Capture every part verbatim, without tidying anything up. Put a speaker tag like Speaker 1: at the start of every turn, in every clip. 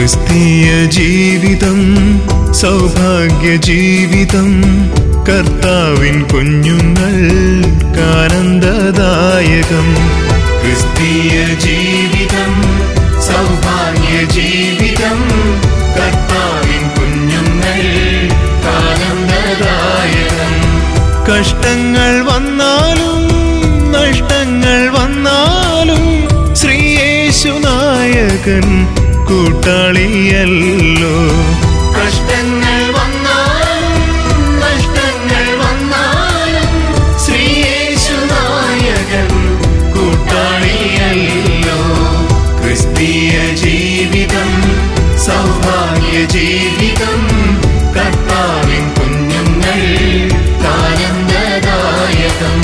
Speaker 1: ക്രിസ്തീയ ജീവിതം സൗഭാഗ്യ ജീവിതം, കർത്താവിൻ കുഞ്ഞുങ്ങൾക്കാനന്ദദായകം. ക്രിസ്തീയ ജീവിതം സൗഭാഗ്യ ജീവിതം, കർത്താവിൻ കുഞ്ഞുങ്ങൾക്കാനന്ദദായകം. കഷ്ടങ്ങൾ വന്നാലും നഷ്ടങ്ങൾ വന്നാലും ശ്രീയേശുനായകൻ കൂട്ടാളിയല്ലോ. കഷ്ടങ്ങൾ വന്നാലും നഷ്ടങ്ങൾ വന്നാലും ശ്രീയേശുനായകൻ കൂട്ടാളിയല്ലോ. ക്രിസ്തീയ ജീവിതം സൗഭാഗ്യ ജീവിതം, കർത്താവിൻ കുഞ്ഞുങ്ങൾ ആനന്ദദായകം.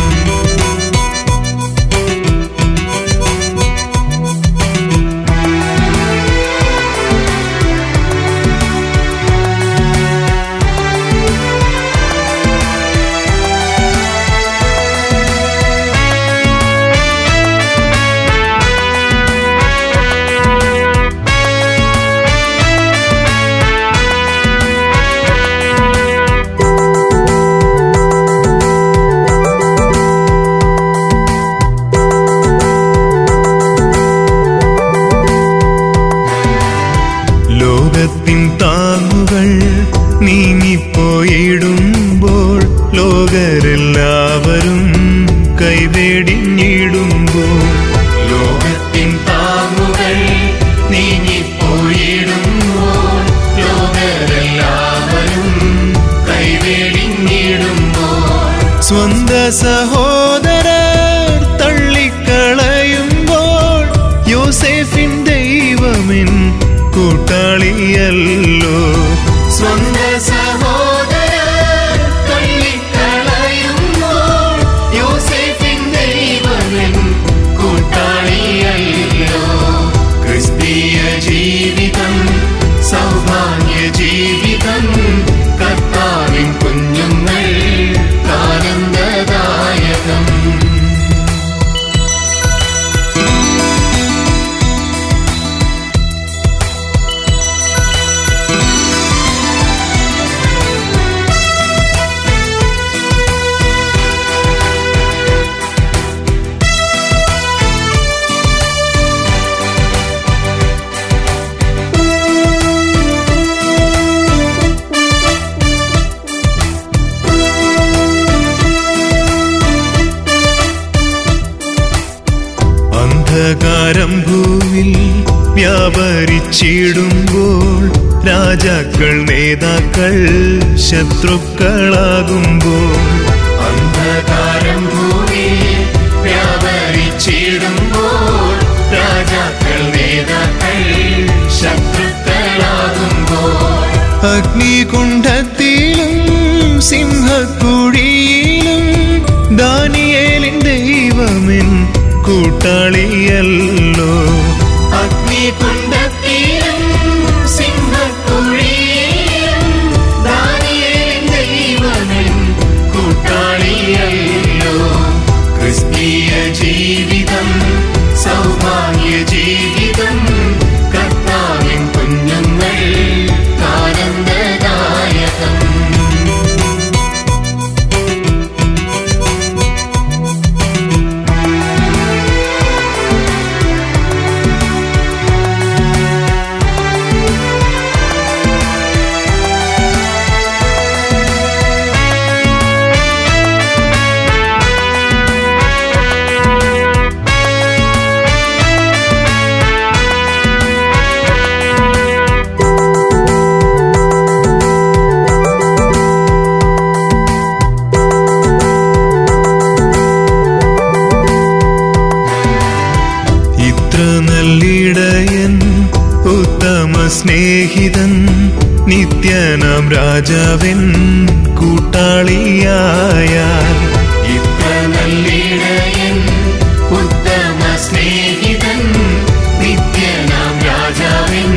Speaker 1: ലോകത്തിൻ താങ്ങുകൾ നീങ്ങിപ്പോയിടുമ്പോൾ, ലോകരെല്ലാവരും കൈവേടിഞ്ഞിടുമ്പോൾ, ലോകത്തിൻ താങ്ങുകൾ നീങ്ങിപ്പോയിടുമ്പോൾ, ലോകരെല്ലാവരും കൈവേടിഞ്ഞിടുമ്പോൾ, സ്വന്ത സഹോദരർ തള്ളിക്കളയുമ്പോൾ യോസേഫിൻ ദൈവമിൻ കൂട്ടാളിയല്ലോ. സ്വന്ത സഹോദരർ തള്ളിക്കളയുമ്പോൾ യോസേഫിൻ ദൈവമിൻ കൂട്ടാളിയല്ലോ. ക്രിസ്തീയ ജീവിതം സൗഭാഗ്യ ജീവിതം, കർത്താവിൻ കുഞ്ഞുങ്ങൾ ആനന്ദദായകം. അന്ധകാരം ഭൂവിൽ വ്യാപരിച്ചിടുമ്പോൾ, രാജാക്കൾ നേതാക്കൾ ശത്രുക്കളാകുമ്പോൾ, അന്ധകാരം ഭൂവിൽ വ്യാപരിച്ചിടുമ്പോൾ, രാജാക്കൾ നേതാക്കൾ ശത്രുക്കളാകുമ്പോൾ, അഗ്നികുണ്ഡത്തിലും സിംഹക്കുഴിയിലും ദാനിയേലിൻ ദൈവമിൻ കൂട്ടാളിയല്ലോ. അഗ്നികുണ്ഡത്തിലും സിംഹക്കുഴിയിലും ദാനിയേലിൻ ദൈവമിൻ കൂട്ടാളിയല്ലോ. ക്രിസ്തീയ ജീവിതം സൗഭാഗ്യ ജീവിതം, കർത്താവിൻ കുഞ്ഞുങ്ങൾ ആനന്ദദായകം. നല്ലിടയൻ ഉത്തമ സ്നേഹിതൻ, നിത്യനാം രാജാവിൻ കൂട്ടാളിയായാൽ. ഇത്ര നല്ലിടയൻ ഉത്തമ സ്നേഹിതൻ, നിത്യനാം രാജാവിൻ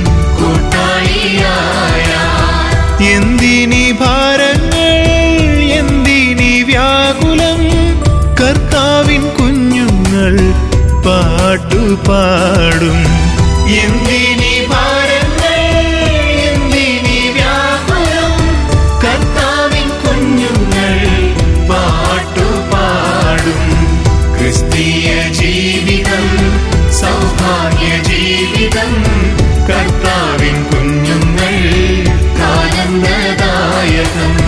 Speaker 1: കൂട്ടാളിയായാൽ. എന്തിനീ ഭാരങ്ങൾ എന്തിനീ വ്യാകുലം, കർത്താവിൻ കുഞ്ഞുങ്ങൾ പാട്ടുപാടും. എന്തിനീ ഭാര ക്രിസ്തീയ ജീവിതം സൗഭാഗ്യ ജീവിതം കർത്താവിൻ കുഞ്ഞുങ്ങൾ ആനന്ദദായകം.